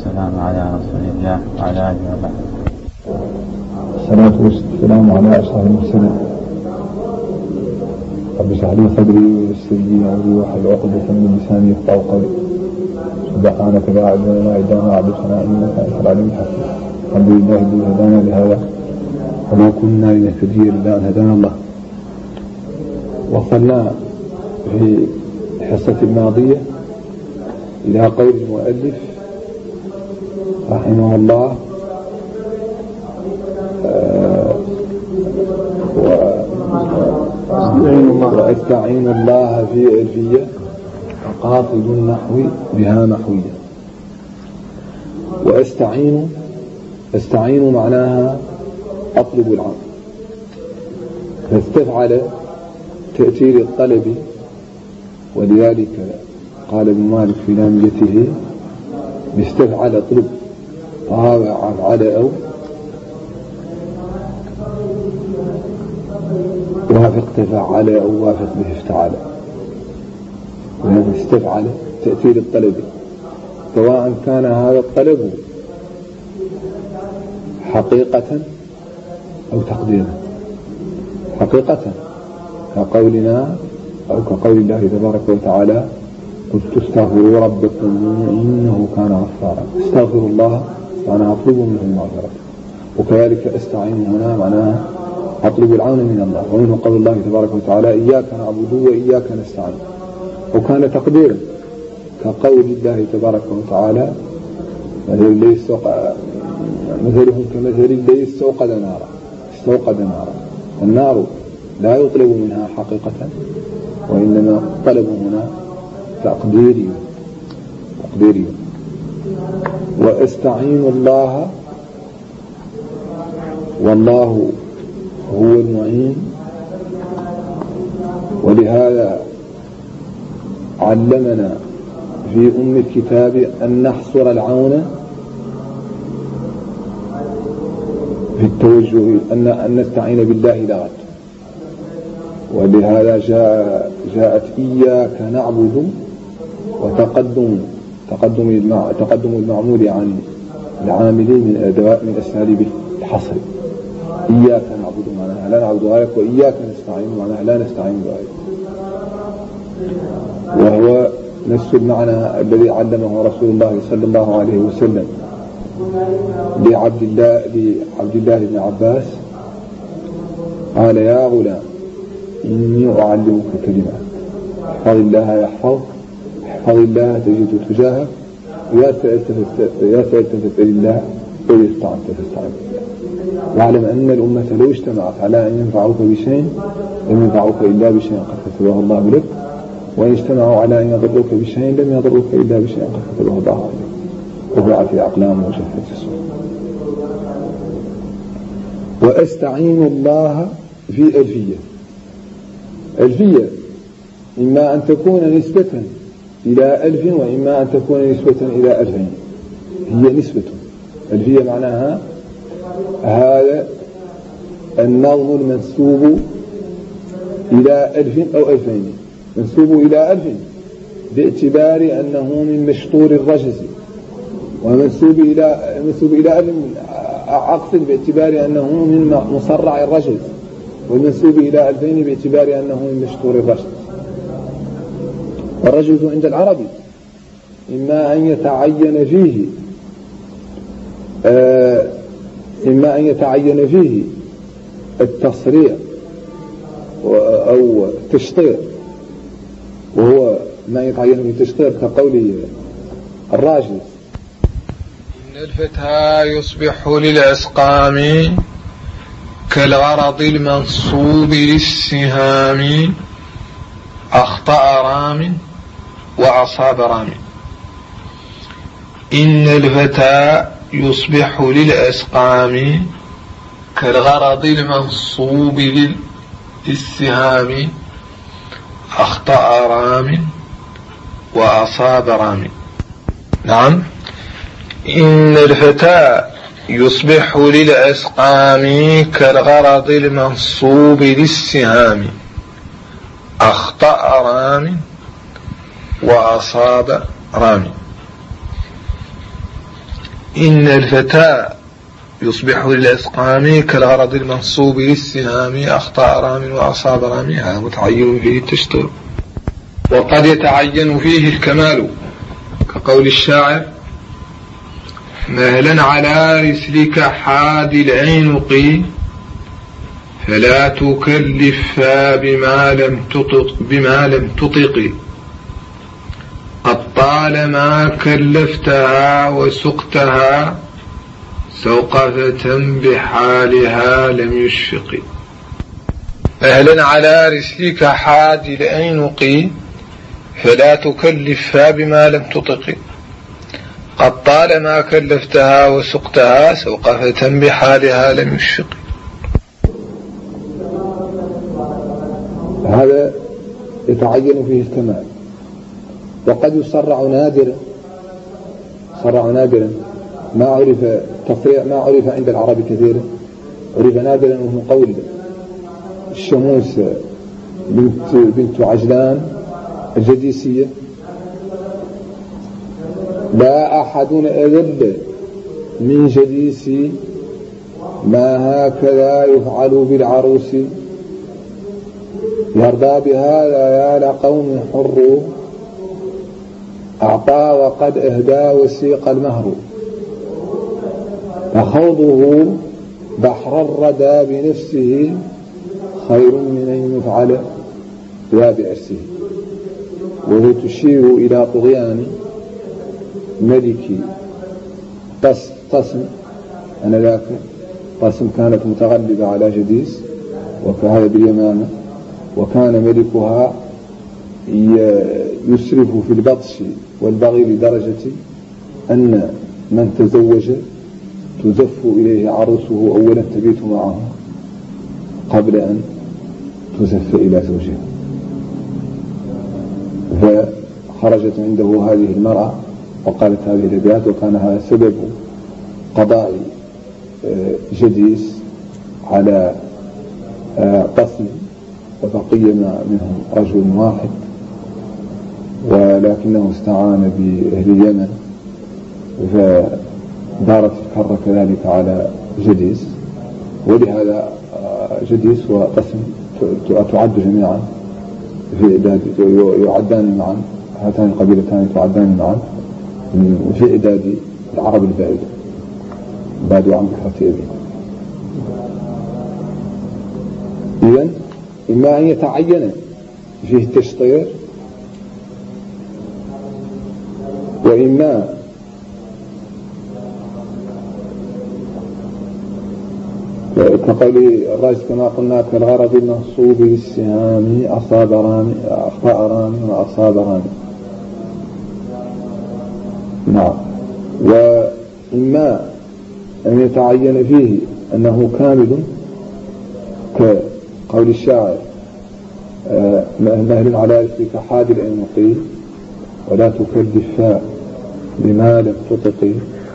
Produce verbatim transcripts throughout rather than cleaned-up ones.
والسلام على رسول الله وعلى آله وبعد. الصلاة والسلام على أشرف المرسلين. رب اشرح لي صدري ويسر لي أمري واحلل عقدة من لساني يفقهوا قولي. سبحانك لا علم لنا إلا ما علمتنا إنك أنت العليم الحكيم. الحمد لله الذي هدانا لهذا وما كنا لنهتدي لولا أن هدانا الله. وصلنا في الحصة الماضية إلى قول المؤلف رحمه الله وأستعين الله في ألفية قاصد النحو بها نحوية. وأستعين أستعين معناها أطلب العون، فاستفعل تأثير الطلب، ولذلك قال ابن مالك في لاميته باستفعل اطلب طابع أفعل أو وافق تفعل أو وافق به افتعل. وهذا استفعل تأثير الطلب، سواء كان هذا الطلب حقيقة أو تقديرا. حقيقة كقولنا أو كقول الله تبارك وتعالى قلت استغفروا ربكم إنه كان غفارا. استغفروا الله معناها اطلبوا منه المغفرة. وكذلك استعين هنا معناها اطلب العون من الله. ومنه قول الله تبارك وتعالى إياك نعبد وإياك نستعين. وكان تقديرا كقول الله تبارك وتعالى مثلهم كمثل الذي استوقد نارا. استوقد نارا. النار لا يطلب منها حقيقة، وإنما الطلب هنا تقديري تقديري. وأستعين الله والله هو المعين. ولهذا علمنا في أم الكتاب أن نحصر العون في التوجه أن أن نستعين بالله لغت. ولهذا جاء جاءت إياك نعبد وتقدم تقدم المع تقدم المعمول عن العاملين من أدوات من أساليب الحصر. إياك نعبد معناها لا نعبد غيرك، وإياك نستعين معناها لا نستعين بغيرك. وهو نفس المعنى الذي علمه رسول الله صلى الله عليه وسلم لعبد الله لعبد الله بن عباس، قال يا غلام إني أعلمك كلمات احفظ الله يحفظك، احفظ الله تجد تجاهك، يا سألت فاسأل الله وإذا استعنت فاستعن. واعلم أن الأمة لو اجتمعت على أن ينفعوك بشيء لم ينفعوك إلا بشيء قد كتبه الله لك، وإن اجتمعوا على أن يضروك بشيء لم يضروك إلا بشيء قد كتبه الله عليك. رفعت الأقلام وجفت الصحف. وأستعين الله في ألفية. ألفية إما أن تكون نسبة إلى ألف، وإما أن تكون نسبة إلى ألفين. هي نسبة. ألفية معناها هذا النظم المنسوب إلى ألف أو ألفين. منسوب إلى ألف باعتبار أنه من مشطور الرجز، ومنسوب إلى منسوب إلى ألف أقصد باعتبار أنه من مصرع الرجز، والمنسوب إلى ألفين باعتبار أنه من مشطور الرجز. والرجز عند العربي إما أن يتعين فيه آه إما أن يتعين فيه التصريع أو التشطير، وهو ما يتعين في التشطير كقوله الراجز إن الفتى يصبح للأسقام كالغرض المنصوب للسهام أخطأ رام وأصاب رام. إن الفتى يصبح للأسقام كالغرض المنصوب للسهام أخطأ رام وأصاب رام. نعم. إن الفتى يصبح للأسقام كالغرض المنصوب للسهام أخطأ رام وأصاب رامي. إن الفتى يصبح للأسقام كالغرض المنصوب للسهام أخطأ رام وأصاب رام. هذا متعين فيه التشطير. وقد يتعين فيه الكمال كقول الشاعر مهلا على رسلك حاد العنق فلا تكلفا بما لم تطق بما لم تطق قد طالما كلفتها وسقتها سوقفة بحالها لم يشفق. مهلا على رسلك حاد العنق فلا تكلفها بما لم تطق قد طالما كلفتها وسقتها سوقفة بحالها لم يشفق. هذا يتعين فيه الكمال. وقد يصرع نادرا صرع نادرا ما عرف تصريع ما عرف عند العرب كثيرا، عرف نادرا وهو قول الشموس بنت بنت عجلان الجديسية لا أحد أذل من جديسي ما هكذا يفعل بالعروس يرضى بهذا يا لقوم حر أعطى وقد أهدى وسيق المهر فخوضه بحر الردى بنفسه خير من أن يفعل لا بأسه. وهي تشير إلى طغيان ملك قسم أنا ذاك قسم كانت متغلبة على جديس وكهذا باليمامة، وكان ملكها يسرف في البطش والبغي لدرجة أن من تزوج تزف إليه عروسه أولا تبيت معه قبل أن تزف إلى زوجها. فخرجت عنده هذه المرأة وقالت هذه الأبيات، وكان هذا سبب قضاء جديس على قسم وبقي منهم رجل واحد، ولكنه استعان بأهل اليمن فدارت الكرة كذلك على جديس. ولهذا جديس وقسم تعد جميعا في إعداد يعدان معا، هاتان القبيلتان تعدان معا في إعداد العرب البائدة بعدوا عن بكرة أبي. إذن إما أن يتعين فيه التشطير، وإما كقول الراجل كما قلنا كالغرض المنصوب للسهام أصاب رامي أخطأ رامي وأصاب رامي. نعم. وإما أن يتعين فيه أنه كامل كقول الشاعر مهل على رسلك حاد العنق ولا تكلفا بما لم تطق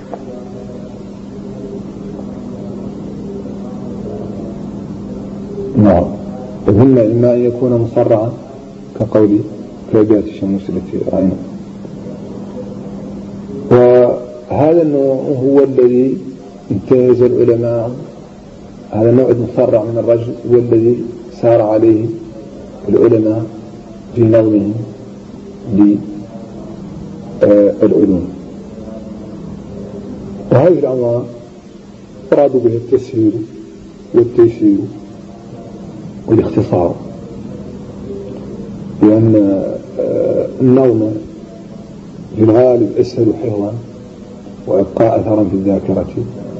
نعم. وهم إما أن يكون مصرعا كقول كأبيات الشموس التي رأينا. وهذا النوع هو الذي انتهز العلماء، هذا النوع المصرع من الرجل هو الذي سار عليه العلماء في نظمهم للعلوم. وهذه الأنواع أرادوا بها التسهيل والتيسير والاختصار، لأن النظم في الغالب أسهل حفظا وإبقاء أثرا في الذاكرة،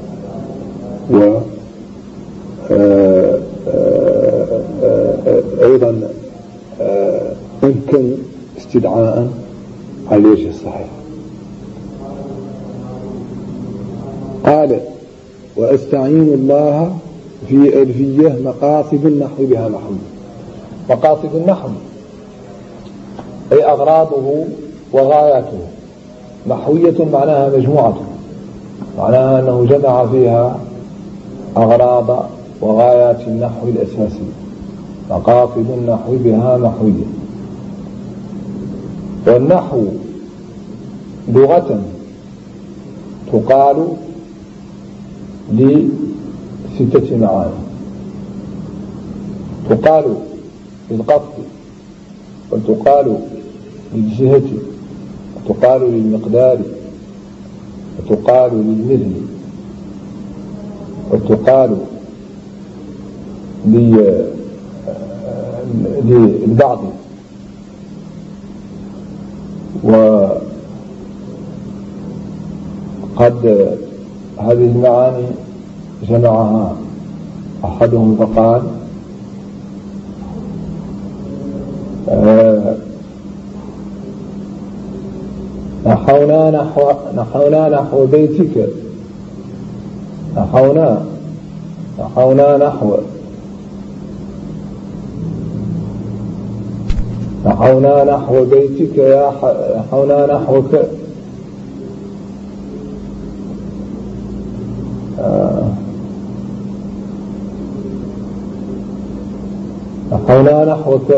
وأيضا يمكن استدعاء على الوجه الصحيح. قال وأستعين الله في ألفية مقاصد النحو بها محو. مقاصد النحو أي أغراضه وغاياته، محوية معناها مجموعة، معناها أنه جمع فيها أغراض وغايات النحو الأساسي. مقاصد النحو بها محوية. والنحو لغة تقال لستة معاني. تقال للقصد، وتقال للجهة، وتقال للمقدار، وتقال للمثل، وتقال للبعض. وقد هذه المعاني جمعها أحدهم فقال آه نحونا نحو نحونا نحو بيتك نحونا نحونا نحو نحونا نحو بيتك يا نحونا نحوك آه نحونا نحوك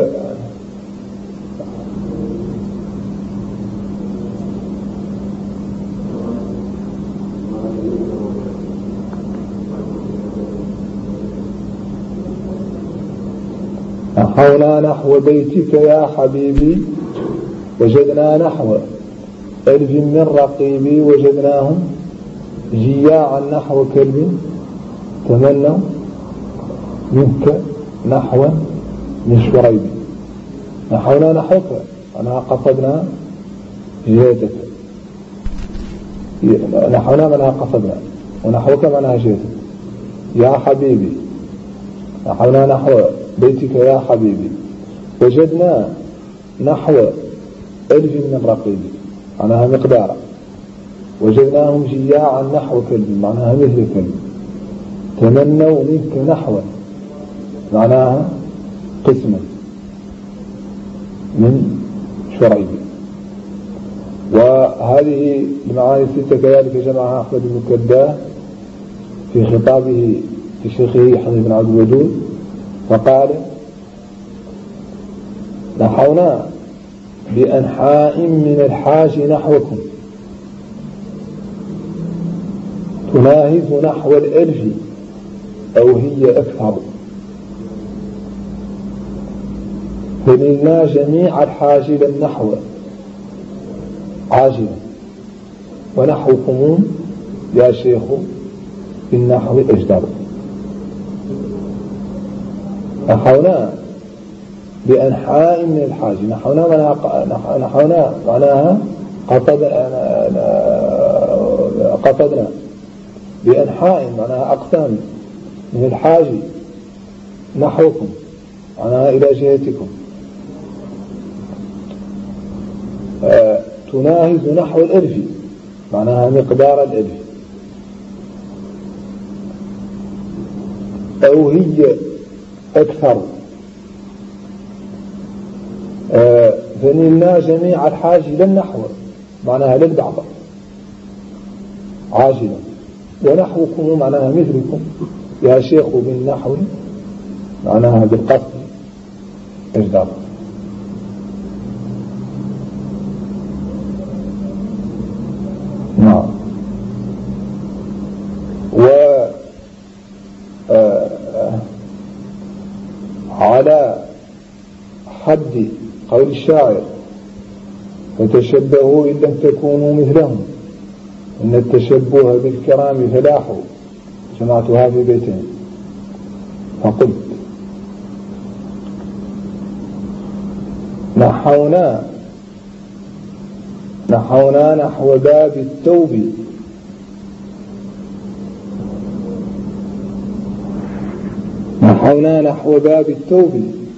نحونا نحو بيتك يا حبيبي وجدنا نحو ألف من رقيبي وجدناهم جياعا نحو كلب تمنوا منك نحو من شريب. نحونا نحوك أنا قصدنا جهتك، نحونا منها قصدنا، ونحوك منها جهتك يا حبيبي. نحونا نحو بيتك يا حبيبي وجدنا نحو ألف من رقيب معناها مقدارا، وجدناهم جياعا نحو كلب معناها مثل كلب، تمنوا منك نحوا معناها قسما من شريب. وهذه المعاني الستة كذلك جمعها أحمد بن كداه في خطابه لشيخه حميد بن عبد الودود فقال نحونا بأنحاء من الحاج نحوكم تناهز نحو الألف أو هي أكثر، فنلنا جميع الحاجل النحو عاجلا ونحوكم يا شيخ بالنحو أجدر. نحونا بأنحاء من الحاج، نحونا معناها نحونا معناها قصدنا بأنحاء معناها أقسام من الحاج نحوكم معناها إلى جهتكم آه تناهز نحو الألف معناها مقدار الألف أو هي أكثر، آه فنلنا جميع الحاج للنحو معناها للبعض عاجلا، ونحوكم معناها مثلكم يا شيخ بالنحو معناها بالقصد أجدار. نعم. و على حد قول الشاعر فتشبهوا إن لم تكونوا مثلهم إن التشبه بالكرام فلاح، سمعتها في بيتين فقلت نحونا نحونا نحو باب التوب نحونا نحو باب التوب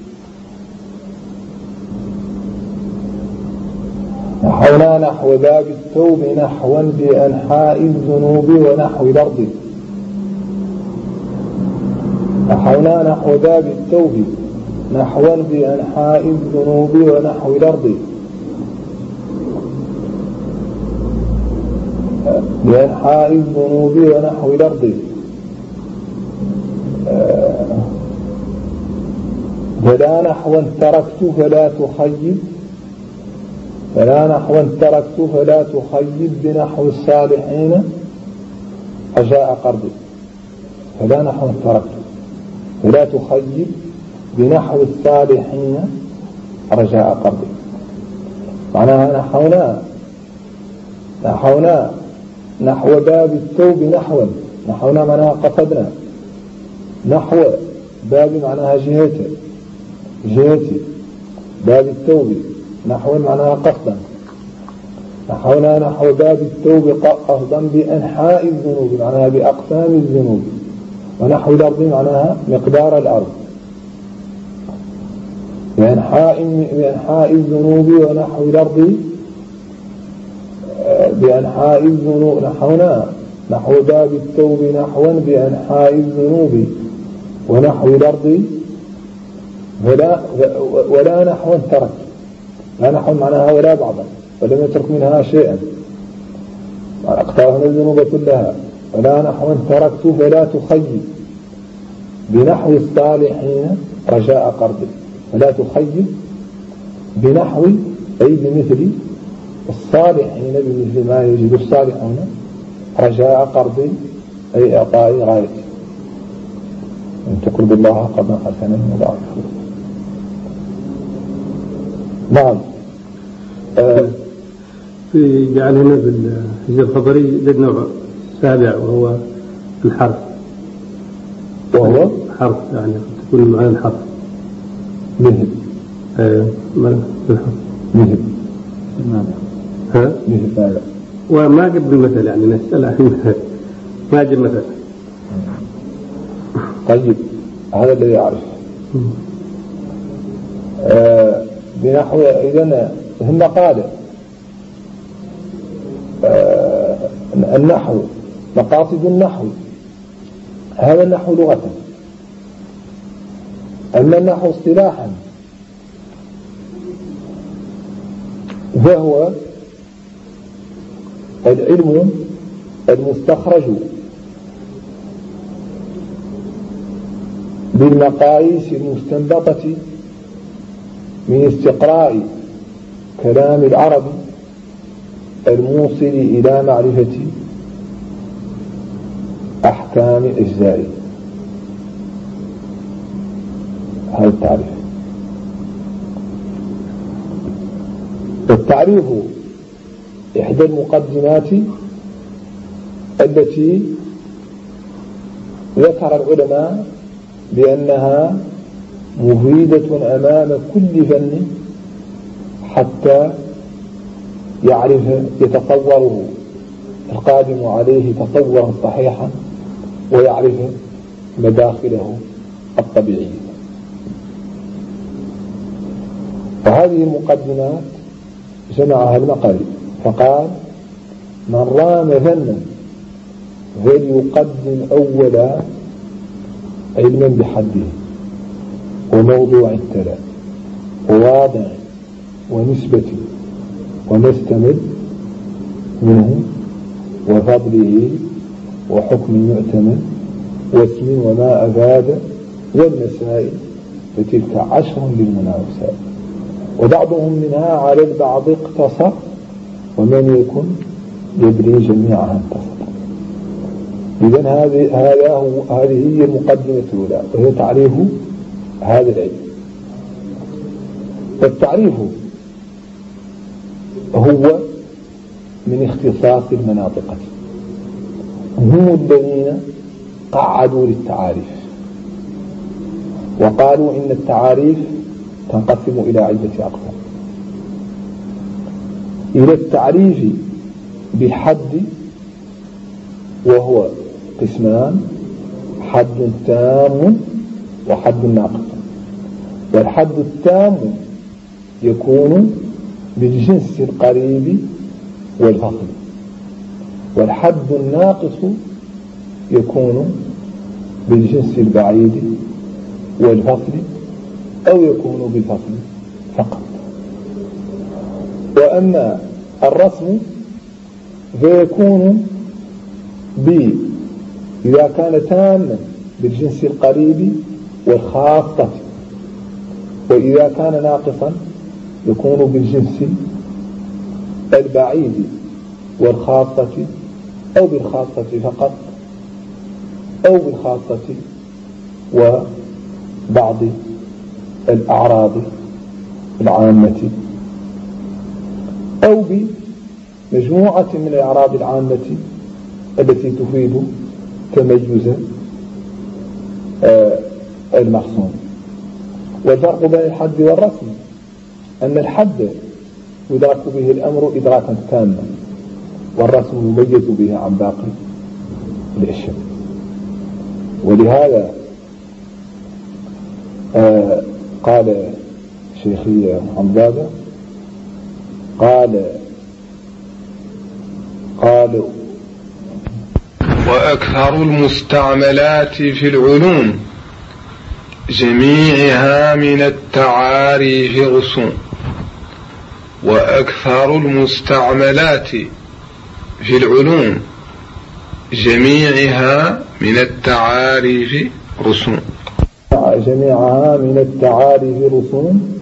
نحونا نحو باب التوب نحوا بأنحاء الذنوب ونحو الأرض. نحونا نحو باب التوب نحوا بأنحاء الذنوب ونحو الأرض بأنحاء الذنوب ونحو الأرض فلا نحوا تركت فلا تخيب فلا نحوا تركت فلا تخيب بنحو الصالحين رجاء قرض فلا نحو تركت ولا تخيب بنحو الصالحين رجاء قرض. معناها نحونا نحونا نحو باب الثوب نحوا نحونا معناها قصدنا نحو باب معناها جهته جهتي باب الثوب نحو معناها قصدا نحونا نحو باب الثوب قصدا بأنحاء الذنوب معناها بأقسام الذنوب ونحو الأرض معناها مقدار الأرض بأنحاء بأنحاء الذنوب ونحو الأرض بأنحاء الذنوب نحونا نحو باب الثوب نحوا بأنحاء الذنوب ونحو الأرض ولا, ولا نحوا ترك لا نحو معناها ولا بعضا ولم يترك منها شيئا اقترفنا الذنوب كلها ولا نحو تركت فلا تخيب بنحو الصالحين رجاء قرض ولا تخيب بنحو أي بمثل الصالحين بمثل ما يجد الصالحون رجاء قرض أي إعطاء غايته أن تقرض الله قرضا حسنا مضاعفا. نعم. آه في جعل هنا بالحجر الخبري ذات نوع سابع وهو الحرف وهو حرف يعني تكون معنا الحرف مهب آه ما الحرف مهب ها مهب هذا وما جاب المثل يعني نسأل عن ما جاب مثل. طيب هذا الذي يعرف آه بنحو إذن هم قال آه النحو مقاصد النحو هذا النحو لغة. أما النحو اصطلاحا فهو العلم المستخرج بالمقاييس المستنبطة من استقراء كلام العرب الموصل إلى معرفة أحكام الأجزاء. هذا التعريف. التعريف إحدى المقدمات التي ذكر العلماء بأنها مفيدة أمام كل فن حتى يعرف يتصوره القادم عليه تصورا صحيحا ويعرف مداخله الطبيعية. وهذه المقدمات جمعها المقري فقال من رام فنا فليقدم أولا علما بحده وموضوع التلاء وواضع ونسبة وما استمد منه وفضله وحكم يعتمد واسم وما أفاد والمسائل فتلك عشر للمناوسات وبعضهم منها على البعض اقتصر ومن يكن يدري جميعها انتصر. إذن هذه هذه هي المقدمة الأولى وهي تعريف هذا العلم. التعريف هو من اختصاص المناطق هم الذين قعدوا للتعاريف وقالوا إن التعاريف تنقسم إلى عدة أقسام. إلى التعريف بالحد وهو قسمان حد تام وحد ناقص. والحد التام يكون بالجنس القريب والفصل والحد الناقص يكون بالجنس البعيد والفصل أو يكون بالفصل فقط. وأما الرسم فيكون ب إذا كان تاما بالجنس القريب والخاصة وإذا كان ناقصا يكون بالجنس البعيد والخاصة أو بالخاصة فقط أو بالخاصة وبعض الأعراض العامة، أو بمجموعة من الأعراض العامة التي تفيد تميز المخصوم. والفرق بين الحد والرسم أن الحد يدرك به الأمر إدراكا تاما، والرسم يميز به عن باقي الأشياء. ولهذا آه قال شيخي محمد قال قال وأكثر المستعملات في العلوم جميعها من التعاريف رسوم. وأكثر المستعملات في العلوم جميعها من التعاريف رسوم. جميعها من التعاريف رسوم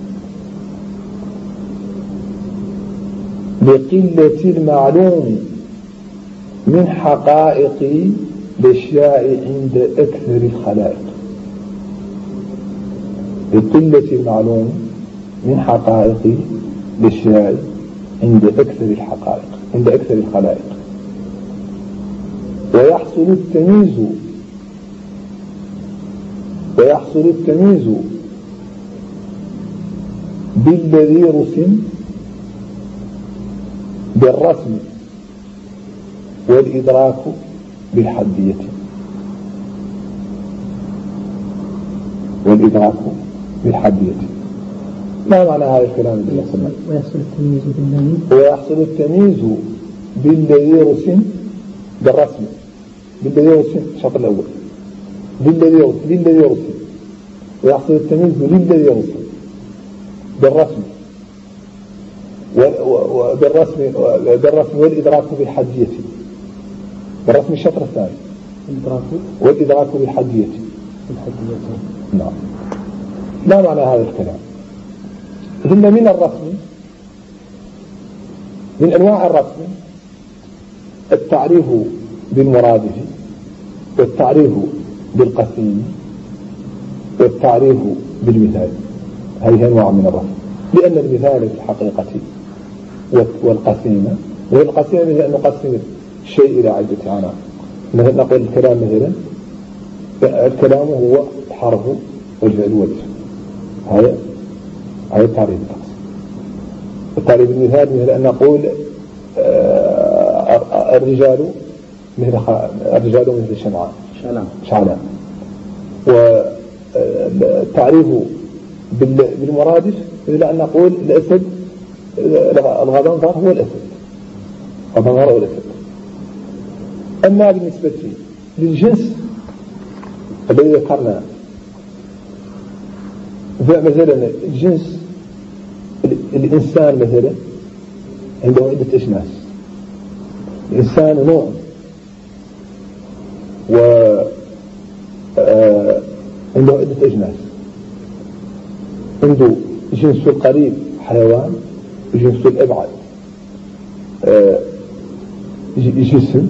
بقلة المعلوم من حقائق الأشياء عند أكثر الخلائق. بقلة المعلوم من حقائق الأشياء عند أكثر الحقائق عند أكثر الخلائق. ويحصل التمييز ويحصل التمييز بالذي رسم بالرسم والإدراك بالحدية والإدراك بالحدية. ما معنى هذا الكلام الذي يحصل؟ ويحصل التمييز بالذي ويحصل التمييز بالذي رسم بالرسم بالذي رسم الشرط الأول بالذي بالذي رسم. ويحصل التمييز بالذي رسم بالرسم وبالرسم بالرسم والإدراك بالحدية. بالرسم الشطر الثاني والإدراك بالحدية. نعم. ما معنى هذا الكلام؟ إن من الرسم من أنواع الرسم التعريف بالمرادف والتعريف بالقسيم والتعريف بالمثال. هذه أنواع من الرسم، لأن المثال في الحقيقة والقسيم والقسيم هي أن نقسم الشيء إلى عدة عناصر. مثلا نقول الكلام مثلا الكلام هو الحرف والفعل والاسم. هذا هذا التعريف التقسيم. التعريف المثال مثل أن نقول الرجال مثل الرجال مثل شمعان شعلان. والتعريف بالمرادف مثل أن نقول الأسد الغضنفر هو الأسد الغضنفر هو الأسد. أما بالنسبة للجنس الذي ذكرنا مثلا الجنس الإنسان مثلا عنده عدة أجناس. الإنسان نوع وعنده عدة أجناس. عنده جنس القريب حيوان وجنس الأبعد جسم.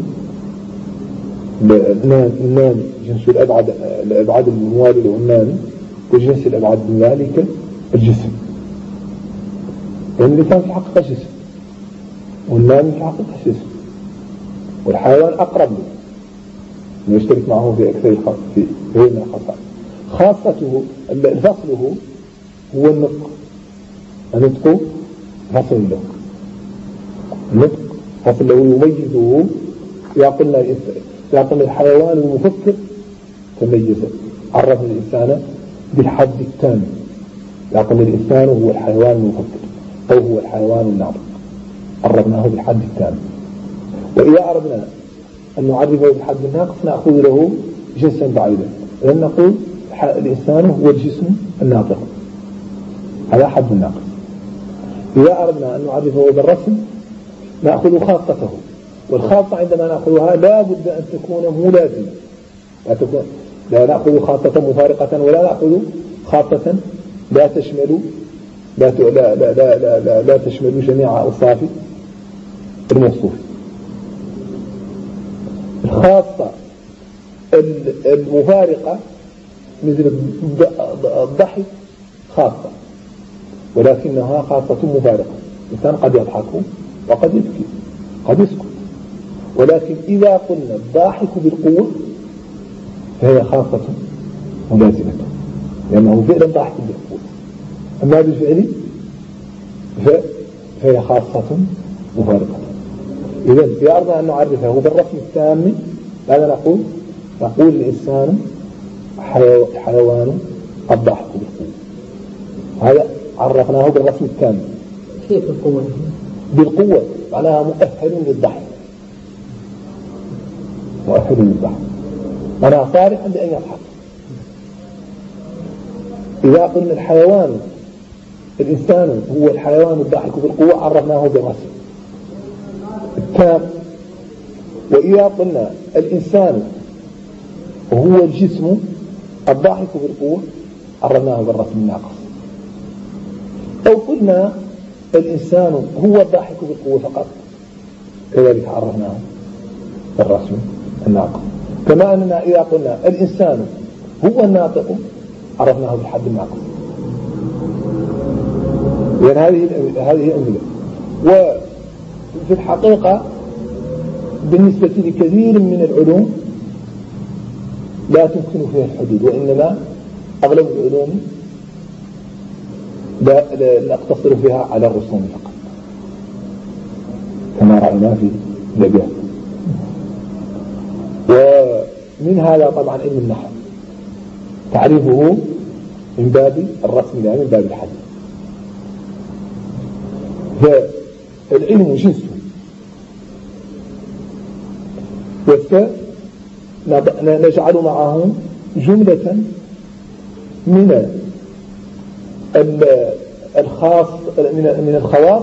النامي جنس الأبعد الأبعد الموالي له النامي وجنس الأبعد من ذلك الجسم. يعني الإنسان في الحقيقة جسم والنامي في الحقيقة جسم والحيوان أقرب له يشترك معه في أكثر الخاص في غير من الخصائص. خاصته فصله هو النطق. النطق فصل له النطق فصل له يميزه. يقولنا يقول الحيوان المفكر تميز عرف الإنسان بالحد التام. يقول الإنسان هو الحيوان المفكر أو هو الحيوان الناطق عرفناه بالحد التام. وإذا أردنا أن نعرفه بالحد الناقص نأخذ له جنسا بعيدا لأن نقول الإنسان هو الجسم الناطق هذا حد الناقص. إذا أردنا أن نعرفه بالرسم نأخذ خاصته. والخاصة عندما نأخذها لا بد أن تكون ملازمة. لا, تكون لا نأخذ خاصة مفارقة ولا نأخذ خاصة لا تشمل لا, لا, لا, لا, لا, لا تشمل جميع أوصاف الموصوف. الخاصة المفارقة مثل الضحك خاصة، ولكنها خاصة مفارقة. الإنسان قد يضحك وقد يبكي قد يسكت، ولكن إذا قلنا الضاحك بالقوة فهي خاصة ملازمة، لأنه فعلا ضاحك بالقوة. أما بالفعل فهي خاصة مفارقة. إذن بأردنا أن نعرفه بالرسم التام. ماذا نقول؟ نقول الإنسان حيوان الضاحك بالقوة. هذا عرفناه بالرسم التام. كيف القوة؟ بالقوة معناها مؤهل للضحك، مؤهل للضحك معناها صالحا لأن يضحك. إذا قلنا الحيوان الإنسان هو الحيوان الضاحك بالقوة عرفناه بالرسم التام. وإذا قلنا الإنسان هو الجسم الضاحك بالقوة عرفناه بالرسم الناقص. أو قلنا الإنسان هو الضاحك بالقوة فقط كذلك عرفناه بالرسم الناقص. كما أننا إذا قلنا الإنسان هو الناطق عرفناه بالحد الناقص. لأن هذه هذه أمثلة. وفي الحقيقة بالنسبة لكثير من العلوم لا تمكن فيها الحدود، وإنما أغلب العلوم لا, لا نقتصر فيها على الرسوم فقط كما رأينا في الأبيات. ومن هذا طبعا علم النحو تعريفه من باب الرسم لا من باب الحد. فالعلم جنسه، ونجعل معه جملة من الخاص من الخواص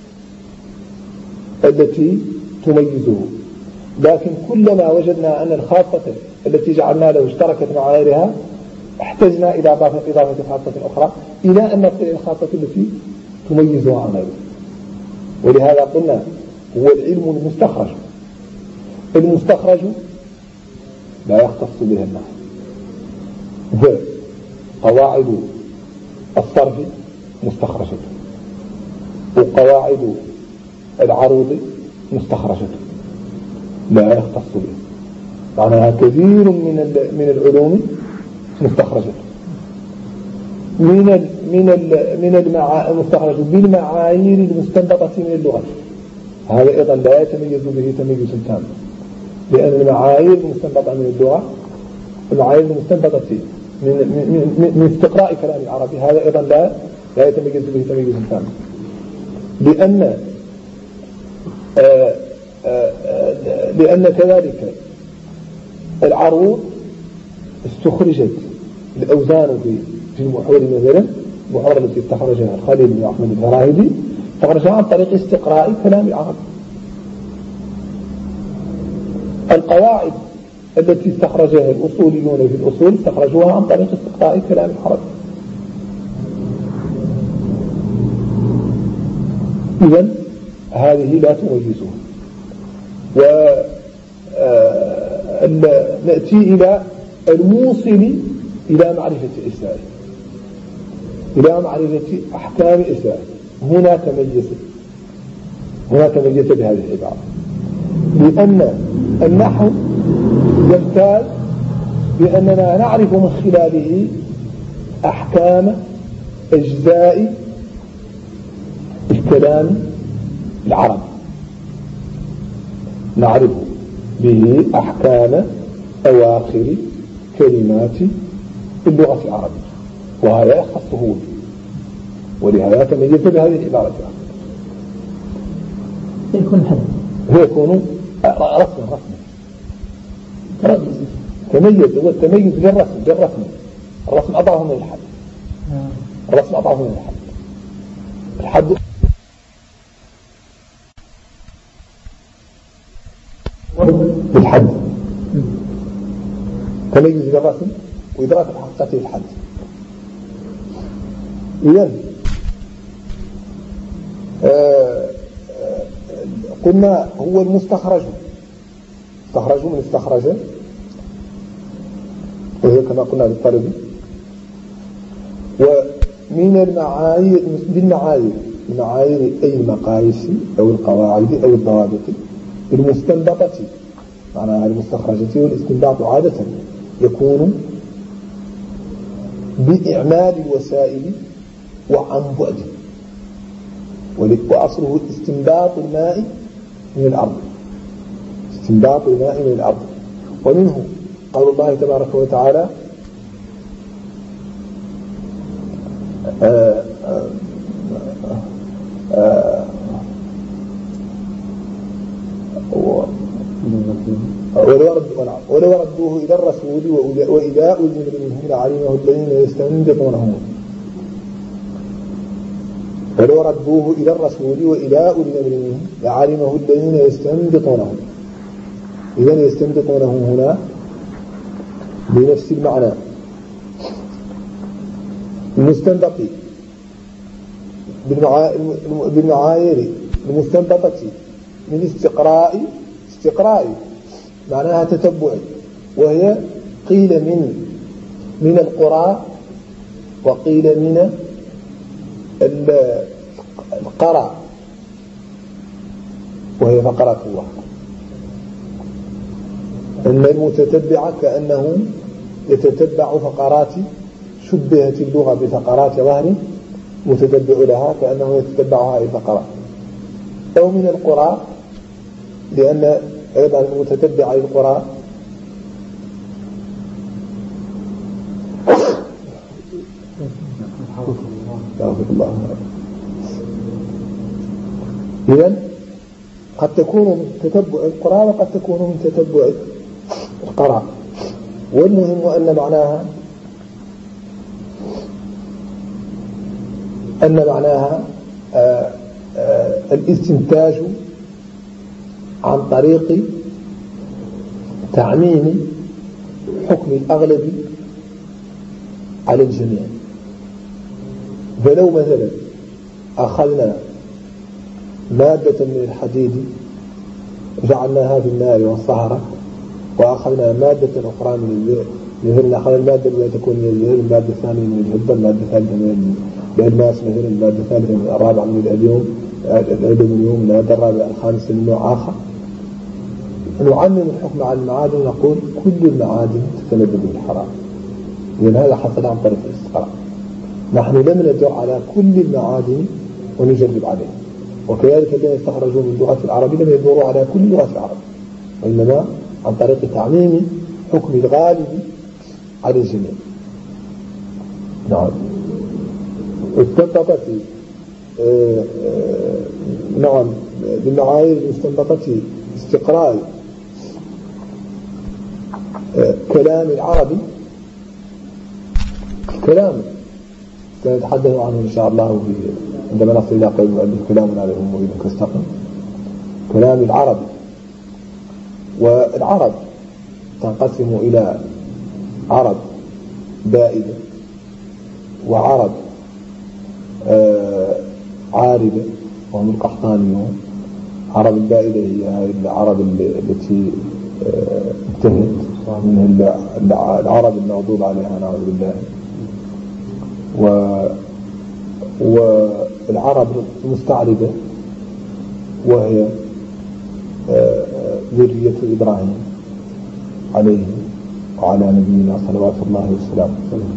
التي تميزه. لكن كلما وجدنا أن الخاصة التي جعلنا له اشتركت مع غيرها احتجنا إلى إضافة خاصة أخرى إلى أن نصل إلى الخاصة التي تميزها عن غيرها. ولهذا قلنا هو العلم المستخرج. المستخرج لا يختص به النحو. قواعد الصرف مستخرجة، وقواعد العروض مستخرجة لا يختص به. معناها كثير من من العلوم مستخرجة من ال من ال من المعا مستخرجة بالمعايير المستنبطة من اللغة. هذا أيضا لا يتميز به تميز تام، لأن المعايير المستنبطة من اللغة المعايير المستنبطة من من من استقراء كلام العربي هذا أيضا لا لا يتميز به تميز تام، لأن آآ آآ لأن كذلك العروض استخرجت الأوزان في في المحور مثلا المحور التي استخرجها الخليل بن أحمد الفراهيدي استخرجها عن طريق استقراء كلام العرب. القواعد التي استخرجها الأصوليون في الأصول استخرجوها عن طريق استقراء كلام العرب. إذن هذه لا تميزها. ونأتي إلى الموصل إلى معرفة إسرائيل، إلى معرفة أحكام إسرائيل. هنا تميز هنا تميز بهذه العبارة، لأن النحو يمتاز بأننا نعرف من خلاله أحكام أجزاء الكلام العربي، نعرف به أحكام أواخر كلمات اللغة العربية، وهذا يخصه، ولهذا تميز بهذه العبارة. يكون حد يكون رسما رسما تميز. هو التميز بالرسم بالرسم الرسم أضعه من الحد. الرسم أضعه من الحد. الحد بالحد تميز بالرسم وإدراك الحقيقة بالحد. إذن آه قلنا هو المستخرج، استخرج من استخرج وهي كما قلنا بالطلب. ومن المعايير بالمعايير المعايير أي المقاييس أو القواعد أو الضوابط المستنبطة معناها المستخرجة. والاستنباط عادة يكون بإعمال الوسائل وعن بعد، وأصله استنباط الماء من الأرض، استنباط الماء من الأرض. ومنه قول الله تبارك وتعالى آآ آآ ولو ردوه إلى الرسول وإذا أذن منهم لعلمه الذين يستنبطونه ولو ردوه إلى الرسول وإذا أذن منهم لعلمه الذين يستنبطونه. إذن يستنبطونه هنا بنفس المعنى. المستنبط بالمعايير المستنبطة من استقراء استقراء معناها تتبع، وهي قيل من من القراء وقيل من القراء، وهي فقرات الله. أن المتتبع كأنه يتتبع فقرات شبهت اللغة بفقرات ظهر متتبع لها كأنه يتتبعها أي فقرات، أو من القراء لأن أيضا المتتبع للقراء إذن قد تكون من تتبع القراء وقد تكون من تتبع القراء. والمهم أن معناها أن معناها آآ آآ الاستنتاج عن طريق تعميم حكم الأغلب على الجميع. فلو مثلا أخذنا مادة من الحديد جعلناها في النار والصهرة، وأخذنا مادة أخرى من الزئر، مثلا أخذنا المادة التي تكون من الزئر، المادة الثانية من الجبة، المادة الثالثة من الألماس، مثلا المادة الثالثة من الرابعة من الأليوم الألومنيوم، المادة الرابعة الخامسة من نوع آخر. نعمم الحكم على المعادن ونقول كل المعادن تتلذذ بالحرام، لأن هذا حصل عن طريق الاستقراء. نحن لم ندر على كل المعادن ونجرب عليها، وكذلك الذين استخرجوا من لغة العرب لم يدوروا على كل لغة العرب، وإنما عن طريق تعميم حكم الغالب على الجميع. نعم. استنبطت نعم بالمعايير المستنبطة استقراء كلام العربي كلام سنتحدث عنه إن شاء الله عندما نصل إلى قول المؤلف كلام على الأمور كاستقم. كلام العرب، والعرب تنقسم إلى عرب بائدة وعرب آه عاربة وهم القحطانيون. عرب البائدة هي العرب التي انتهت من العرب المغضوب عليها نعوذ بالله، والعرب المستعربة وهي ذرية إبراهيم عليه وعلى نبينا صلوات الله وسلامه،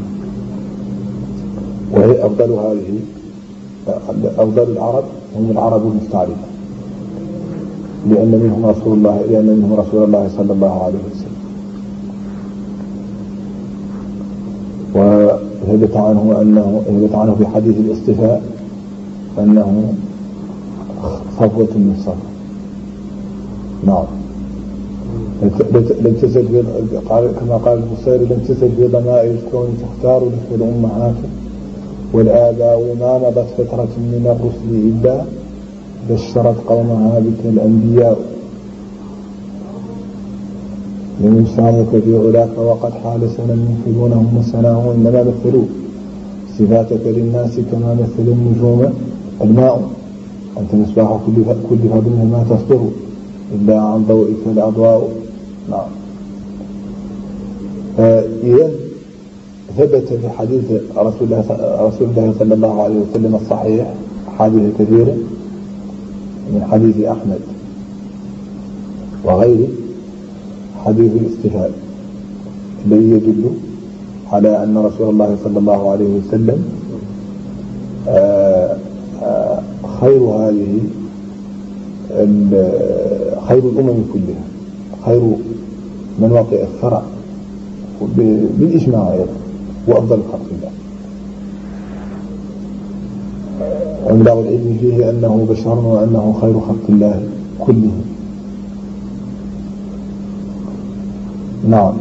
وهي أفضل هذه أفضل العرب هم العرب المستعربة، لأن منهم رسول الله لأن منهم رسول الله صلى الله عليه وسلم. وثبت عنه أنه ثبت عنه في حديث الاصطفاء أنه صفوة من صفوة. نعم. لم تزل كما قال البصيري لم تزل بضمائر الكون تختار لك الأمهات والآباء ما مضت فترة من الرسل إلا بشرت قومها بك الأنبياء. لم يسامك في علاك وقد حال سنة ينفذونهم وسناهم إنما مثلوا صفاتك للناس كما مثل النجوم الماء أنت مصباح كل فضل ما تصدر إلا عن ضوئك الأضواء. نعم. إذا ثبت في حديث رسول الله رسول الله صلى الله عليه وسلم الصحيح حديث كثيرة من حديث أحمد وغيره حديث الاستفهام الذي يدل على أن رسول الله صلى الله عليه وسلم آآ آآ خير هذه خير الأمم كلها، خير من وطئ الثرى بالإجماع وأفضل خلق الله. ومبلغ العلم فيه أنه بشر وأنه خير خلق الله كلهم. نعم.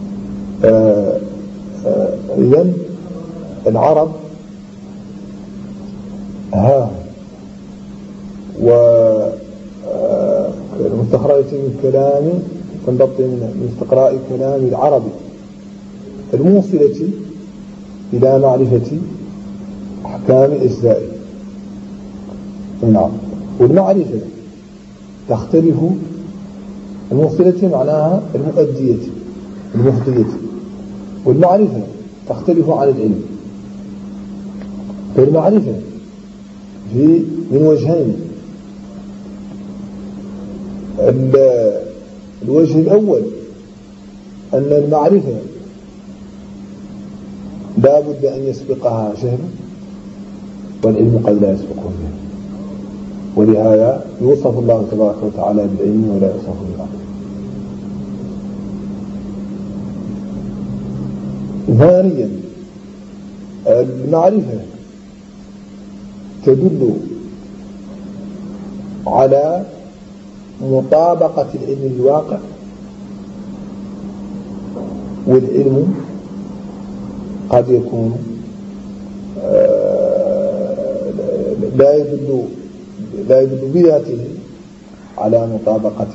إذن العرب ها والمستخرجة من كلام تنضبط من استقراء كلام العربي الموصلة إلى معرفة أحكام الأجزاء. نعم. والمعرفة تختلف، الموصلة معناها المؤدية المفضية، والمعرفة تختلف عن العلم. فالمعرفة في من وجهين. الوجه الأول أن المعرفة لا بد أن يسبقها جهل، والعلم قد لا يسبقه جهل، ولهذا يوصف الله تبارك وتعالى بالعلم ولا يوصف بالعلم. ثانيا المعرفة تدل على مطابقة العلم للواقع، والعلم قد يكون لا يدل لا يدل بذاته على مطابقة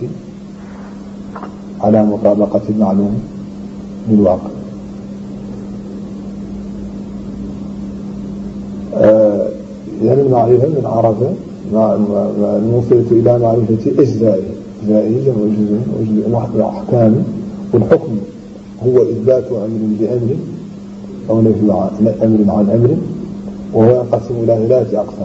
على مطابقة المعلوم للواقع. يعني المعرفة من عرفة الموصلة إلى معرفة أجزائه، أجزائه جمع جزء وجزء أحكام. والحكم هو إثبات أمر بأمر أو نفي أمر عن أمر، وهو ينقسم إلى ثلاثة أقسام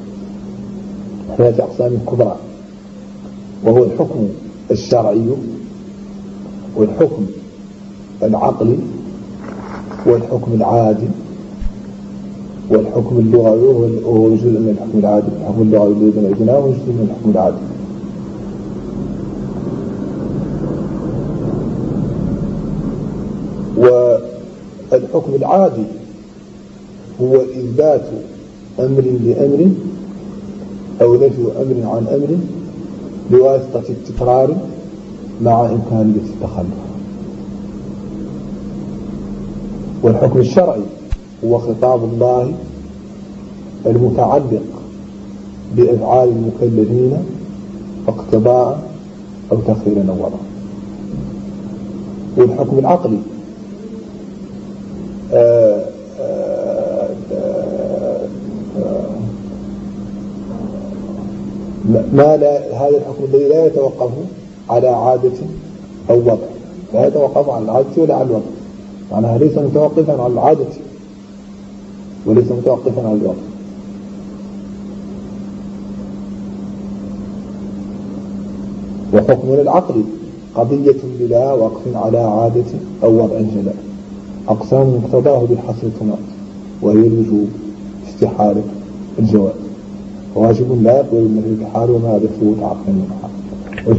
ثلاثة أقسام كبرى، وهو الحكم الشرعي والحكم العقلي والحكم العادي والحكم اللغوي، وهو جزء من الحكم العادي. الحكم اللغوي الذي عندنا هو جزء من الحكم العادي. والحكم العادي هو إثبات أمر لأمر أو نفي أمر عن أمر بواسطة التكرار مع إمكانية التخلف. والحكم الشرعي هو خطاب الله المتعلق بأفعال المكلفين اقتضاء أو تخييرا أو وضعا. والحكم العقلي آآ آآ آآ ما لا هذا الحكم الذي لا يتوقف على عادة أو وضع، لا يتوقف على العادة ولا على الوضع، معناها ليس متوقفا على العادة وليس متوقفا على الوضع. وحكمنا العقلي قضية بلا وقف على عادة أو وضع جلاء، أقسام مقتضاه بالحصر تمات، وهي الوجوب، استحالة، الجواز. واجب لا يقبل النفي بحال وما هذا ثبوت عقل من حال.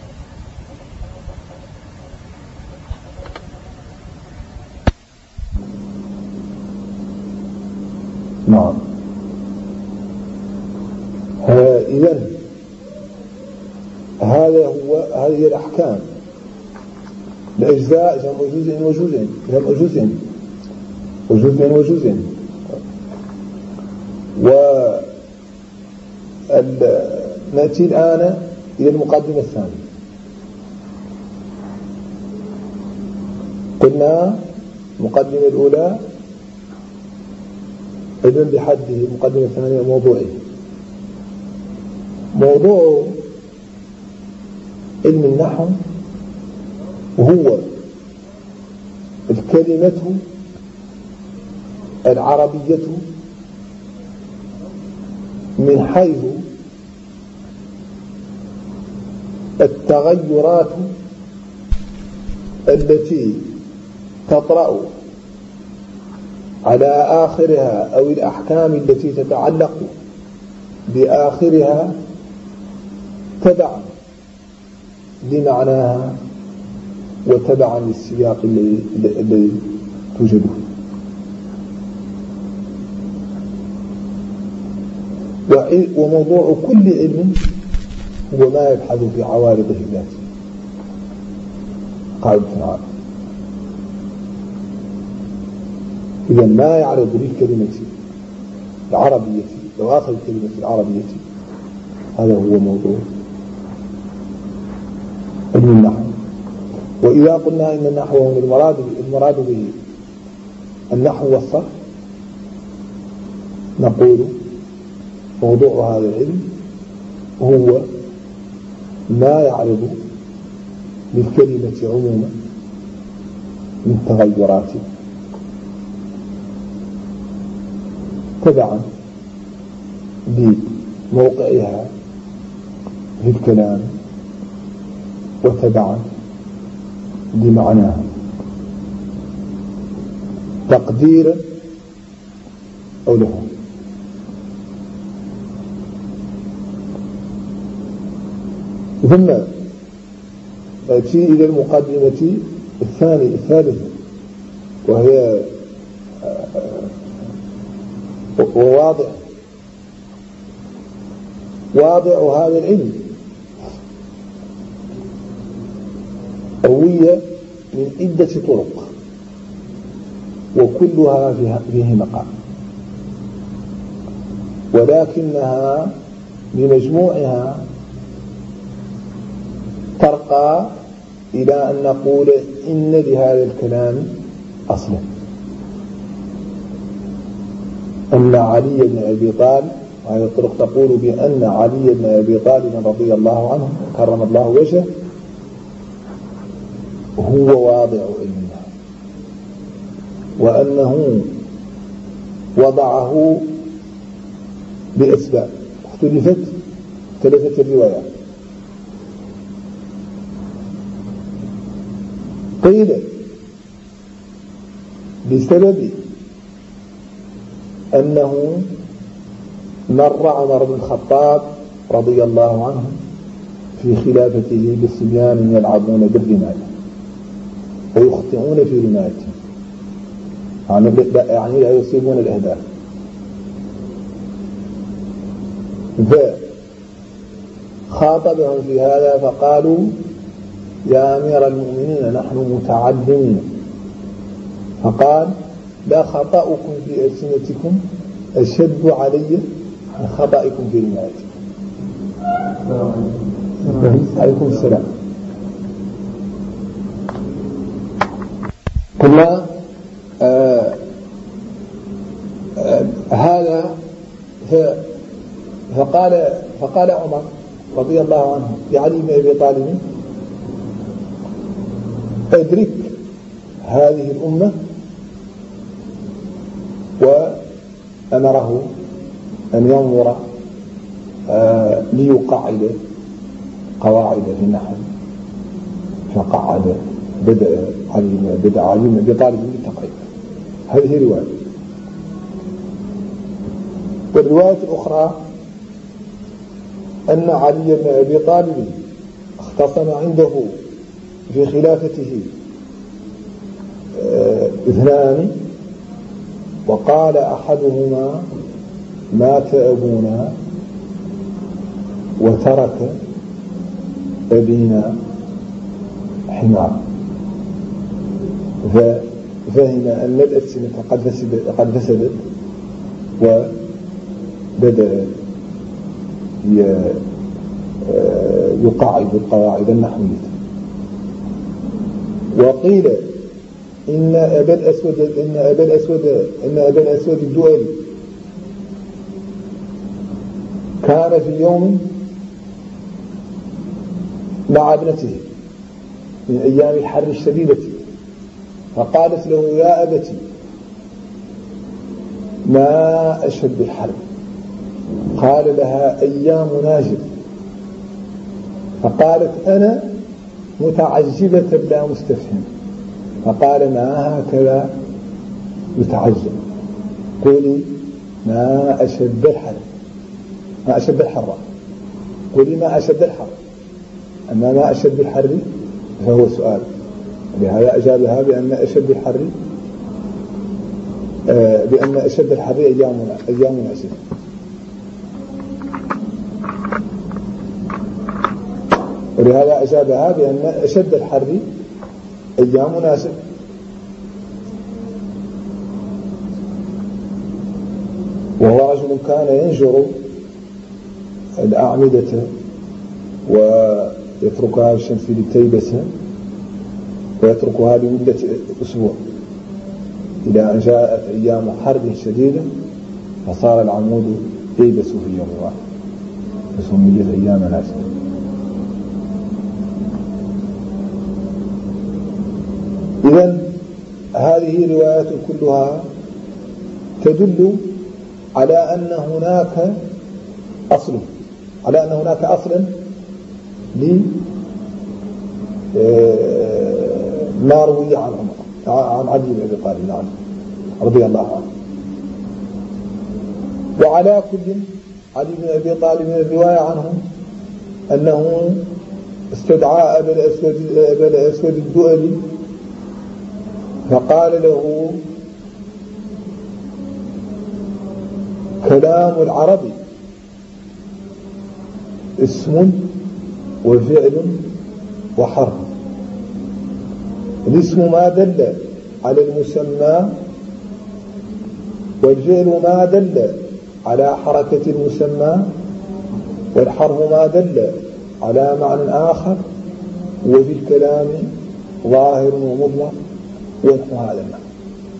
نعم. إذن هذا هو هذه الأحكام. الأجزاء جمع جزء وجزء جمع جزء وجزء وجزء. ونأتي الآن إلى المقدمة الثانية. قلنا المقدمة الأولى إذن بحده، المقدمة الثانية موضوعه. موضوع علم النحو هو الكلمة العربية من حيث التغيرات التي تطرأ على آخرها أو الأحكام التي تتعلق بآخرها تبعا لمعناها وتبعا للسياق الذي توجده. وموضوع كل علم هو ما يبحث في عوارضه الذاتية قاعدة العالم. إذا ما يعرض للكلمة العربية لواخر الكلمة العربية هذا هو موضوع علم النحو. وإذا قلنا إن النحو هو المراد المراد به النحو والصرف نقول موضوع هذا العلم هو ما يعرض للكلمة عموما من تغيرات تبعا لموقعها في الكلام وتبعا لمعناها تقديرا أو له. ثم نأتي إلى المقدمة الثانية الثالثة وهي وواضع واضع هذا العلم روي من عدة طرق وكلها فيه مقام، ولكنها بمجموعها ترقى إلى أن نقول إن لهذا الكلام أصلا، أن علي بن أبي طالب، وهذه الطرق تقول بأن علي بن أبي طالب رضي الله عنه كرم الله وجهه هو واضع علمنا، وأنه وضعه بأسباب اختلفت اختلفت الروايات. قيل بسبب أنه مر عمر بن الخطاب رضي الله عنه في خلافته بصبيان يلعبون بالرماية ويخطئون في رمايتهم، يعني لا يصيبون الأهداف، فخاطبهم في هذا فقالوا يا أمير المؤمنين نحن متعلمين، فقال لا خطأكم في ألسنتكم أشد علي من خطأكم في رمايتكم. عليكم السلام. قلنا آه آه هذا فقال فقال عمر رضي الله عنه لعلي بن أبي طالب أدرك هذه الأمة، وأمره أن ينظر آه ليقعد قواعد في النحو، فقعد بدأ علي بدأ علي بن أبي طالب بالتقعيد. هذه رواية. والرواية الأخرى أن علي بن أبي طالب اختصم عنده في خلافته اثنان، وقال أحدهما مات أبونا وترك أبينا حمار، ففهم أن الألسنة قد فسدت, قد فسدت وبدأ يقاعد القواعد النحوية. وقيل إن أبا الأسود إن أبا الأسود إن أبا الأسود الدؤلي كان في يوم مع ابنته من أيام الحر الشديدة، فقالت له يا أبتي ما أشد الحرب؟ قال لها أيام ناجد. فقالت أنا متعجبة لا مستفهم. فقال ما هكذا يتعجب، قولي ما أشد الحر، ما أشد الحر، قولي ما أشد الحر. أما ما أشد الحر فهو سؤال، لهذا أجابها بأن أشد الحر آه بأن أشد الحر أيامنا أيامنا أشد. ولهذا أجابها بأن أشد الحر أيامنا أشد. وهو رجل كان ينجر الأعمدة ويتركها الشمس لتيبس ويتركها لمدة أسبوع، إلى أن جاءت أيام حرب شديدة فصار العمود ييبس في يوم واحد، فسميت أيام ناسا. إذن هذه روايات كلها تدل على أن هناك أصل، على أن هناك أصلا لما روي عن عمر عن علي بن أبي طالب عنه رضي الله عنه. وعلى كل علي بن أبي طالب من الرواية عنه أنه استدعى أبا الأسود, أبا الأسود الدؤلي فقال له كلام العرب اسم وفعل وحرف. الاسم ما دل على المسمى، والفعل ما دل على حركة المسمى، والحرف ما دل على معنى آخر، وفي الكلام ظاهر ومطلق ونحو هذا المعنى.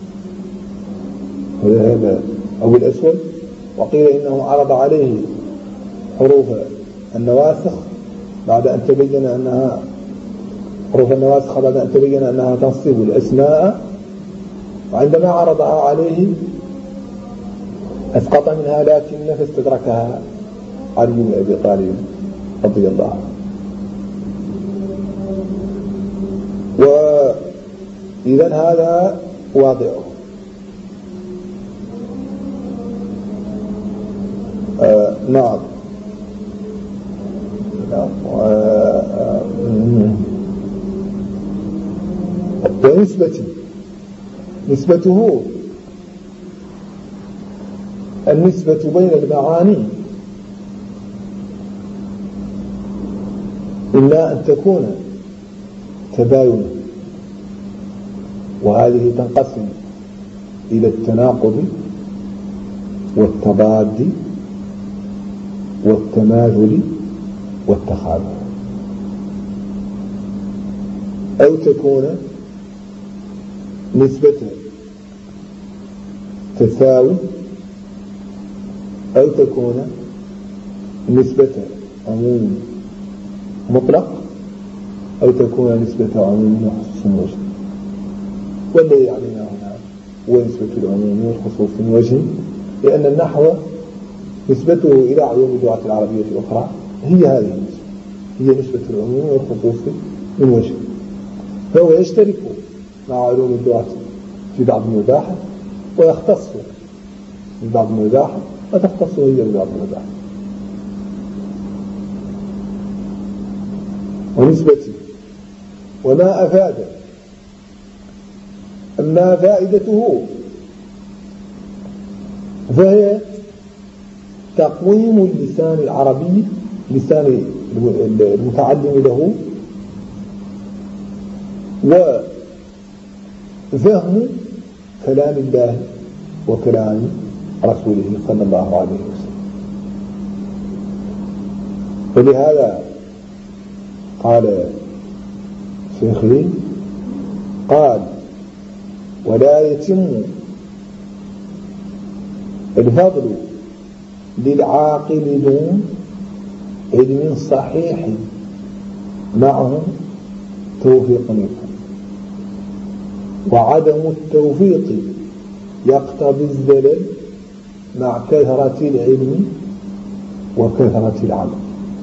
وهذا أبو الأسود. وقيل إنه عرض عليه حروف النواسخ بعد أن تبين أنها حروف النواسخ بعد أن تبين أنها تنصب الأسماء، وعندما عرضها عليه أسقط منها لكن فاستدركها علي بن أبي طالب رضي الله عنه. وإذن هذا واضعه. آه نعم ونسبته نسبته النسبة بين المعاني إلا أن تكون تباينا، وهذه تنقسم إلى التناقض والتضاد والتماثل والتخالف، أو تكون نسبة تساوي، أو تكون نسبة عموم مطلق، أو تكون نسبة عموم وخصوص من وجه. والذي يعنينا هنا هو نسبة العموم والخصوص من وجه، لأن النحو نسبته إلى عيون اللغة العربية الأخرى هي هذه النسبة، هي نسبة العموم والخصوص من وجه. فهو يشترك مع علوم اللغة في بعض المباحث ويختص في بعض المباحث وتختص هي ببعض المباحث. ونسبته وما أفاد. أما فائدته فهي تقويم اللسان العربي، لسان المتعلم له، وفهم كلام الله وكلام رسوله صلى الله عليه وسلم. ولهذا قال شيخي قال ولا يتم الفضل للعاقل دون علم صحيح معه توفيق منكم. وعدم التوفيق يقتضي الزلل مع كثرة العلم وكثرة العمل.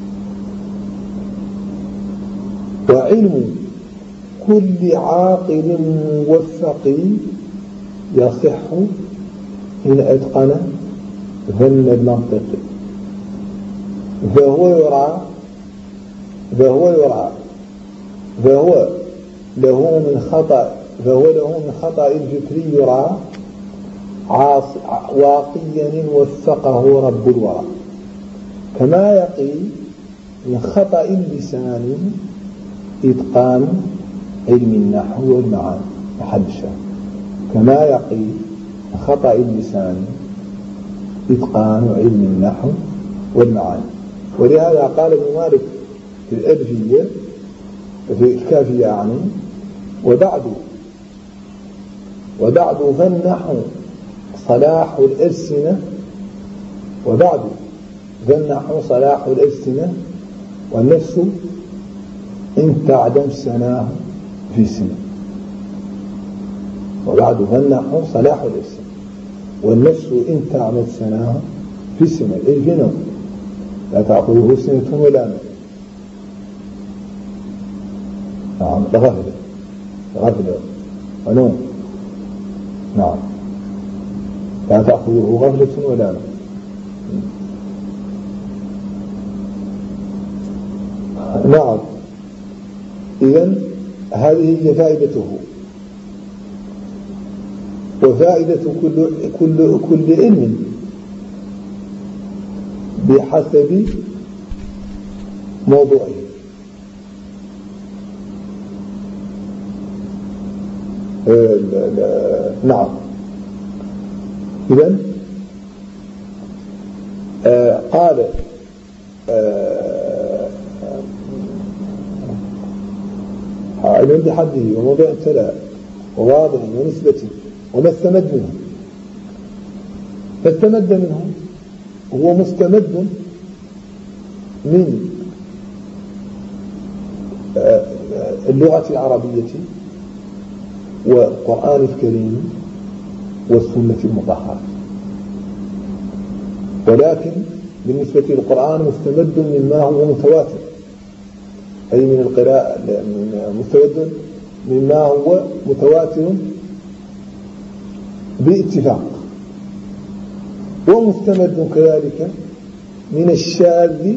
وعلم كل عاقل موفق يصح إن أتقن فن المنطق، فهو يرى فهو يرى فهو له من خطأ فهو له من خطأ الفكري يرى واقيا وفقه رب الورى، كما يقي من خطأ اللسان إتقان علم النحو والمعاني محل الشاهد، كما يقي من خطأ اللسان إتقان علم النحو والمعاني. ولهذا قال ابن مالك في الألفية في الكافية يعني وبعد وبعد فالنحو صلاح الألسنة وبعد فالنحو صلاح الألسنة والنفس إن تعدم سناه في سنة. وبعد فالنحو صلاح الألسنة والنفس إن تعدم سناه في سنة، أي في نوم لا تأخذه سنة ولا نوم. نعم غفلة غفلة ونوم، نعم لا تأخذه غفلة ولا نوم. نعم إذن هذه هي فائدته. وفائدة كل كل كل علم بحسب موضوعه. لا لا نعم إذن آه قال آه علم بحده وموضوع ابتلاء وواضح ونسبة وما استمد منه. فاستمد منه هو مستمد من آه اللغة العربية والقرآن الكريم والسنة المطهرة. ولكن بالنسبة للقرآن مستمد مما هو متواتر، أي من القراءة مستمد مما هو متواتر باتفاق، ومستمد كذلك من الشاذ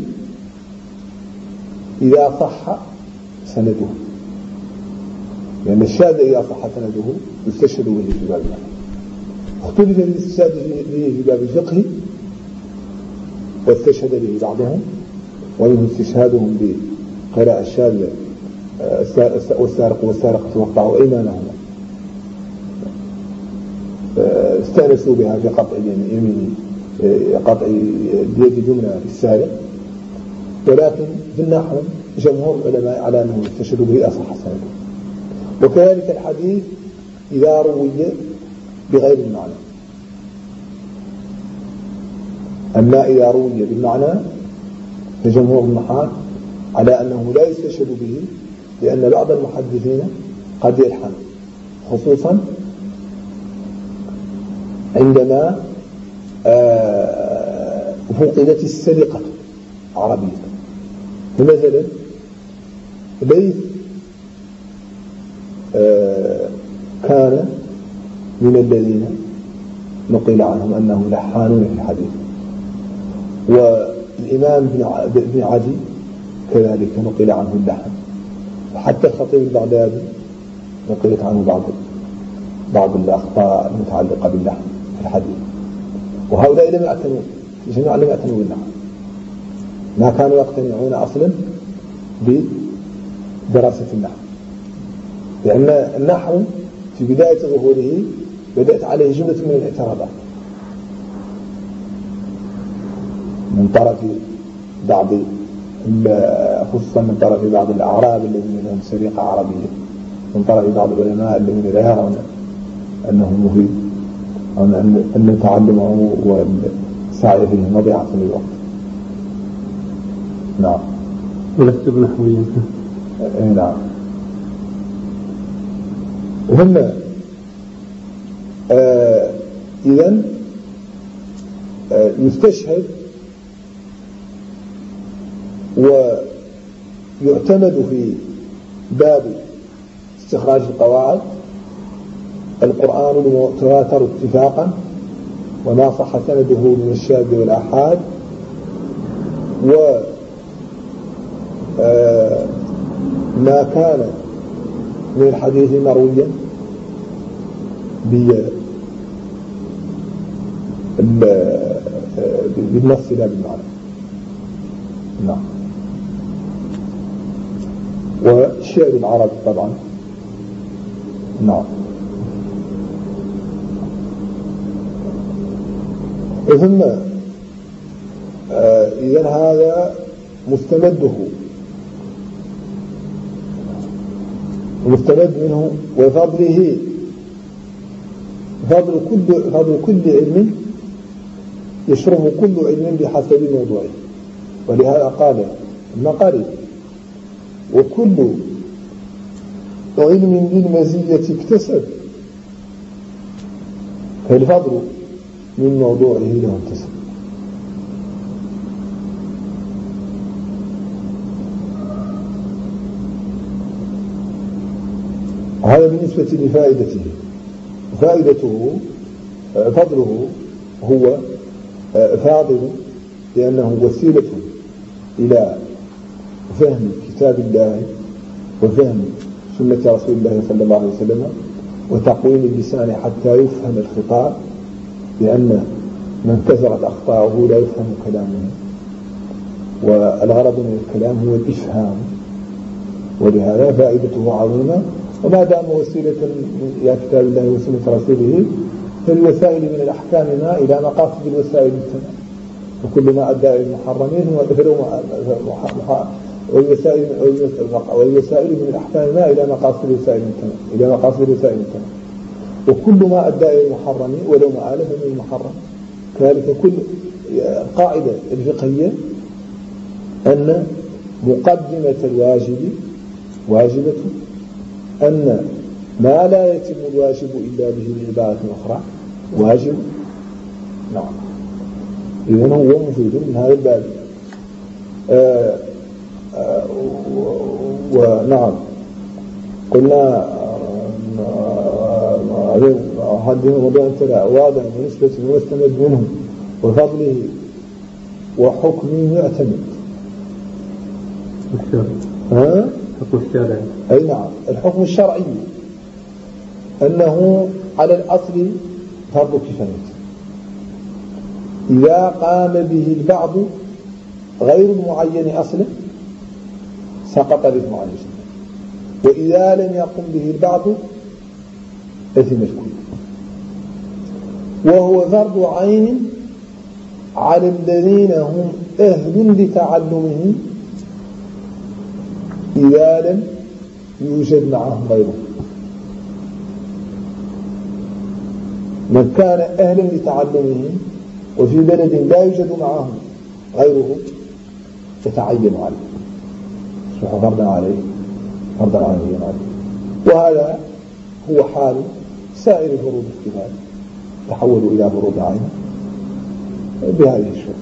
إذا صح سنده، لأن الشاذ إذا صح سنده يستشهد به في باب الفقه. اختلف الاستشهاد به في باب الفقه واستشهد به بعضهم، ومنه استشهادهم بقراءة الشاذ والسارق والسارقة وقطعوا أيمانهما، استأنسوا بها في قطع اليمين قطع اليد جملة للسارق. ولكن في النحو جمهور العلماء على أنه يستشهد به أصح سنده. وكذلك الحديث إذا روي بغير المعنى. أما إذا روي بالمعنى فجمهور النحاة على أنه لا يستشهد به، لأن بعض المحدثين قد يلحن، خصوصا عندما فقدت السرقة عربية. فمثلا ليث كان من الذين نقل عنهم أنه لحانون في الحديث، والإمام بن عدي كذلك نقل عنه اللحن، وحتى الخطيب البغدادي نقلت عنه بعض بعض الأخطاء المتعلقة باللحن في الحديث. وهؤلاء لم يعتنوا جميعا لم يعتنوا باللحن، ما كانوا يقتنعون أصلا بدراسة النحو، لأن النحو في بداية ظهوره بدأت عليه جملة من الاعتراضات من طرف بعض، خصوصا من طرف بعض الأعراب الذين لهم سرقة عربية، من طرف بعض العلماء الذين لا يرون أنه مفيد، أو أن تعلمه والسعي فيه مضيعة للوقت. نعم ولست بنحويا. نعم. وهم آه إذن آه يستشهد ويعتمد في باب استخراج القواعد القرآن المتواتر اتفاقا وما صح سنده من الشاذ والآحاد، وما كان من الحديث مرويا بالنص لا بالمعنى. نعم. والشعر العربي طبعا. نعم. ثم آه إذن هذا مستمده مستمد منه وفضله فضل كل فضل كل علم يشرب كل علم بحسب موضوعه، ولهذا قال المقالي وكل علم بالمزية اكتسب فالفضل من موضوعه له انتسب. هذا بالنسبة لفائدته. فائدته فضله هو فاضل لأنه وسيلة إلى فهم كتاب الله وفهم سنة رسول الله صلى الله عليه وسلم وتقويم اللسان حتى يفهم الخطاب، لأن من كثرت أخطاؤه لا يفهم كلامه، والغرض من الكلام هو الإفهام، ولهذا فائدته عظيمة. وما دام وسيلة إلى كتاب الله وسنة رسوله فالوسائل من الأحكام ما إلى مقاصد الوسائل التمام، وكل ما أدى إلى المحرمين هو والوسائل والوسائل من الأحكام ما إلى مقاصد الوسائل التمام إلى مقاصد الوسائل التمام وكل ما أدى إلى المحرمين ولو ما آلف من المحرم. كذلك كل قاعدة الفقهية أن مقدمة الواجب واجبة، أن ما لا يتم الواجب إلا به بعبارة أخرى واجب. نعم. إذن هو مفيد من هذا الباب. آه آه ونعم قلنا هذه موضوع انترى واضح بالنسبة للمستمد منه وفضله وحكمه يعتمد. ها؟ حكم الشرعي. أي نعم. الحكم الشرعي أنه على الأصل فرض كفاية، إذا قام به البعض غير المعين أصلا سقط الإثم عن الجميع، وإذا لم يقم به البعض أثم الكل. وهو فرض عين على الذين هم أهل لتعلمه إذا لم يوجد معهم غيره. من كان أهلا لتعلمه وفي بلد لا يوجد معه غيره يتعين عليه، يصبح فرضا عليه فرضا عينيا عليه. وهذا هو حال سائر فروض الكفاية، تحولوا إلى فروض عين بهذه الشروط.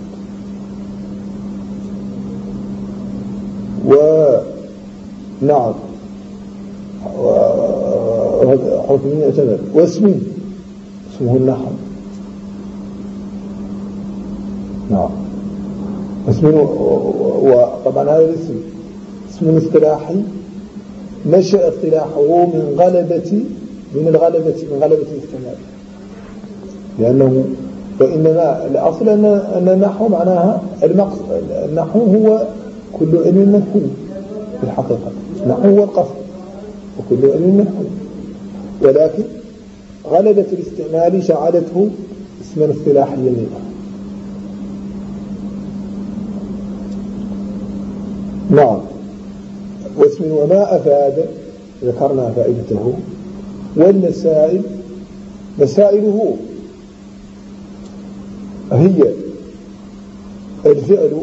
ونعم حكمه يعتمد. واسمه اسمه النحو. نعم. اسمه وطبعا هذا الاسم اسم اصطلاحي نشأ اصطلاحه من غلبة من الغلبة من غلبة الاستعمال، لأنه فإنما الأصل أن النحو معناها المقصد. النحو هو كل علم نحو في الحقيقة، النحو هو القصد وكل علم نحو، ولكن غلبة الاستعمال جعلته اسما اصطلاحيا. نعم. واسم وما أفاد ذكرنا فائدته. والمسائل مسائله هي الفعل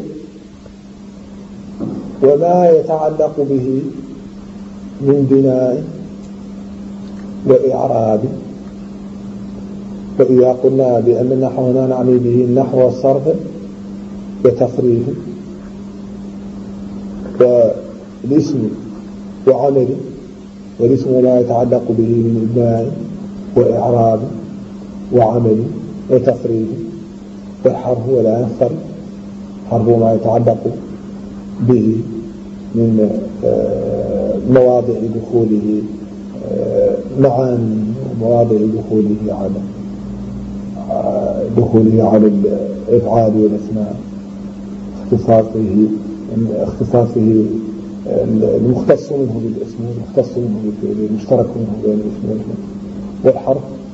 وما يتعلق به من بناء وإعراب فإذا قلنا بأن النحو هنا نعني به النحو والصرف بتفريغ والاسم وعمل، والاسم ما يتعلق به من إبناء وإعراب وعمل وتفريغ، والحرف ولا ينفر حرف ما يتعلق به من مواضع دخوله معاني ومواضع دخوله على دخوله على الإفعال والأسماء، اختصاصه اختصاصه المختص منه بالاسم والمختص منه بالفعل المشترك منه بين الاسم والفعل، والحرف